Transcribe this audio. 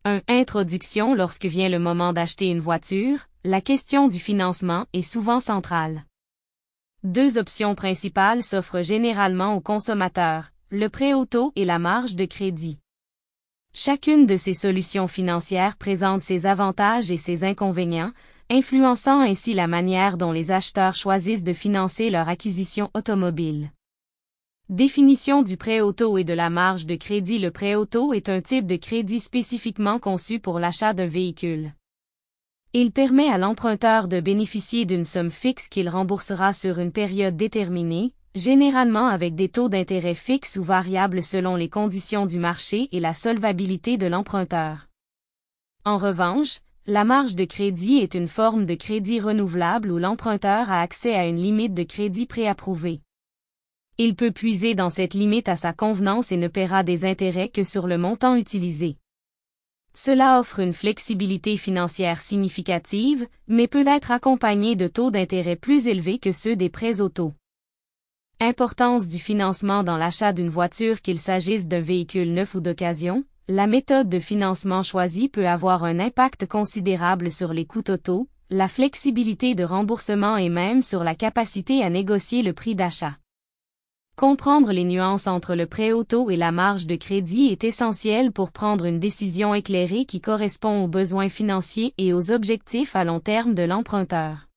Introduction. Lorsque vient le moment d'acheter une voiture, la question du financement est souvent centrale. Deux options principales s'offrent généralement aux consommateurs, le prêt auto et la marge de crédit. Chacune de ces solutions financières présente ses avantages et ses inconvénients, influençant ainsi la manière dont les acheteurs choisissent de financer leur acquisition automobile. Définition du prêt auto et de la marge de crédit. Le prêt auto est un type de crédit spécifiquement conçu pour l'achat d'un véhicule. Il permet à l'emprunteur de bénéficier d'une somme fixe qu'il remboursera sur une période déterminée, généralement avec des taux d'intérêt fixes ou variables selon les conditions du marché et la solvabilité de l'emprunteur. En revanche, la marge de crédit est une forme de crédit renouvelable où l'emprunteur a accès à une limite de crédit préapprouvée. Il peut puiser dans cette limite à sa convenance et ne paiera des intérêts que sur le montant utilisé. Cela offre une flexibilité financière significative, mais peut être accompagné de taux d'intérêt plus élevés que ceux des prêts auto. Importance du financement dans l'achat d'une voiture. Qu'il s'agisse d'un véhicule neuf ou d'occasion, la méthode de financement choisie peut avoir un impact considérable sur les coûts totaux, la flexibilité de remboursement et même sur la capacité à négocier le prix d'achat. Comprendre les nuances entre le prêt auto et la marge de crédit est essentiel pour prendre une décision éclairée qui correspond aux besoins financiers et aux objectifs à long terme de l'emprunteur.